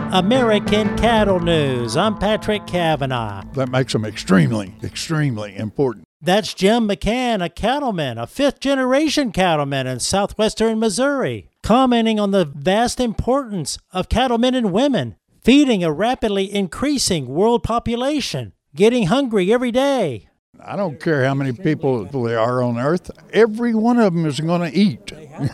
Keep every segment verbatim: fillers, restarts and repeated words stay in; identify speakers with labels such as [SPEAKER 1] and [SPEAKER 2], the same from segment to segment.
[SPEAKER 1] American Cattle News. I'm Patrick Cavanaugh.
[SPEAKER 2] That makes them extremely, extremely important.
[SPEAKER 1] That's Jim McCann, a cattleman, a fifth-generation cattleman in southwestern Missouri, commenting on the vast importance of cattlemen and women, feeding a rapidly increasing world population, getting hungry every day.
[SPEAKER 2] I don't care how many people there are on Earth, every one of them is going to eat.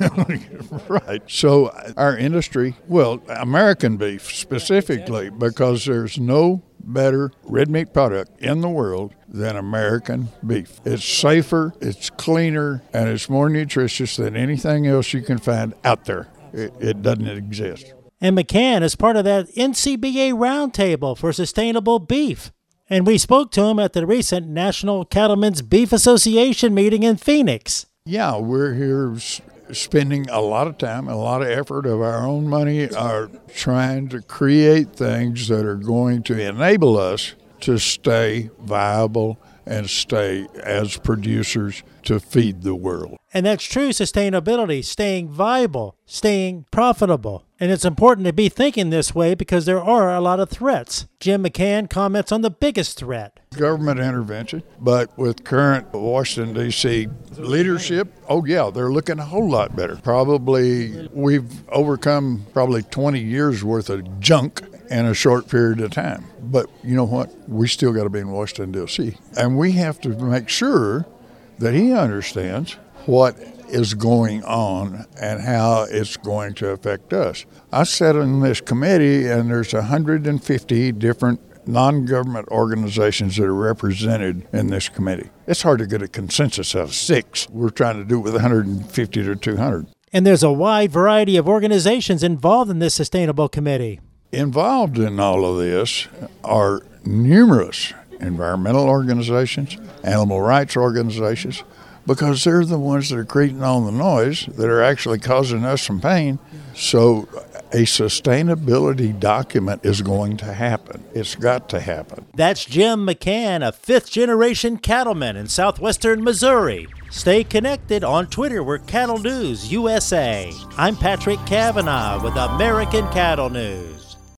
[SPEAKER 2] Right. So our industry, well, American beef specifically, because there's no better red meat product in the world than American beef. It's safer, it's cleaner, and it's more nutritious than anything else you can find out there. It, it doesn't exist.
[SPEAKER 1] And McCann is part of that N C B A roundtable for sustainable beef. And we spoke to him at the recent National Cattlemen's Beef Association meeting in Phoenix.
[SPEAKER 2] Yeah, we're here spending a lot of time, a lot of effort of our own money, are trying to create things that are going to enable us to stay viable and stay as producers to feed the world.
[SPEAKER 1] And that's true sustainability, staying viable, staying profitable. And it's important to be thinking this way because there are a lot of threats. Jim McCann comments on the biggest threat.
[SPEAKER 2] Government intervention, but with current Washington, D C leadership, oh yeah, they're looking a whole lot better. Probably we've overcome probably twenty years worth of junk in a short period of time. But you know what? We still got to be in Washington, D C And we have to make sure that he understands what is going on and how it's going to affect us. I sat in this committee, and there's one hundred fifty different non-government organizations that are represented in this committee. It's hard to get a consensus out of six. We're trying to do it with one hundred fifty to two hundred.
[SPEAKER 1] And there's a wide variety of organizations involved in this sustainable committee.
[SPEAKER 2] Involved in all of this are numerous environmental organizations, animal rights organizations, because they're the ones that are creating all the noise that are actually causing us some pain. So a sustainability document is going to happen. It's got to happen.
[SPEAKER 1] That's Jim McCann, a fifth-generation cattleman in southwestern Missouri. Stay connected on Twitter. We're Cattle News U S A. I'm Patrick Cavanaugh with American Cattle News.